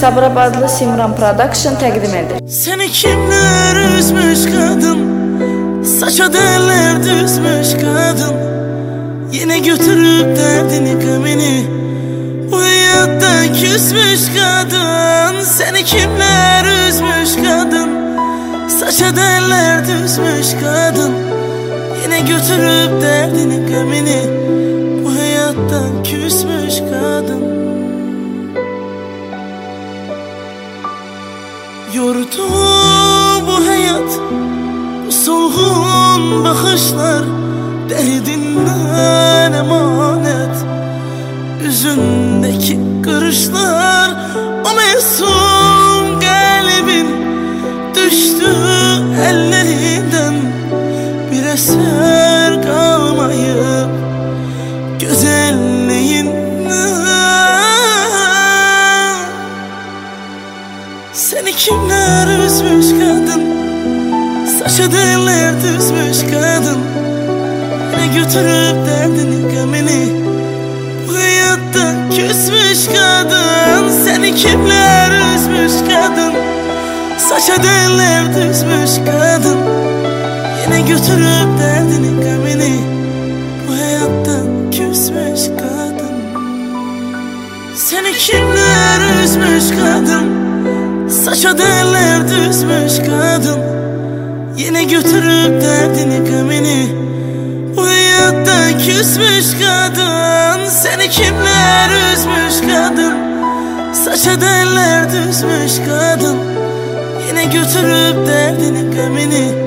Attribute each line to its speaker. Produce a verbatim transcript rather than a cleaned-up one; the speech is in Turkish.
Speaker 1: Sabirabadlı Simran Production təqdim edir.
Speaker 2: Seni kimler üzmüş kadın, saça derler düzmüş kadın. Yine götürüp derdini gamini, bu hayatta küsmüş kadın. Seni kimler üzmüş kadın, saça derler düzmüş kadın. Yine götürüp derdini gamini, bu hayattan küsmüş kadın. Yordu bu hayat, bu solgun bakışlar, derdinden emanet. Yüzündeki kırışlar, o mesum kalbin düştü ellerinden. Bir eser kalmayıp güzelliğinden. Seni kimler üzmüş kadın, saça derler düzmüş kadın. Ne götürüp derdini gamini, bu hayatta küsmüş kadın. Seni kimler üzmüş kadın, saça derler düzmüş kadın. Yine götürüp derdini gamini, bu hayattan küsmüş kadın. Seni kimler üzmüş kadın, saça derler düzmüş kadın. Yine götürüp derdini gamini, bu hayattan küsmüş kadın. Seni kimler üzmüş kadın, saça derler düzmüş kadın. Yine götürüp derdini gamini,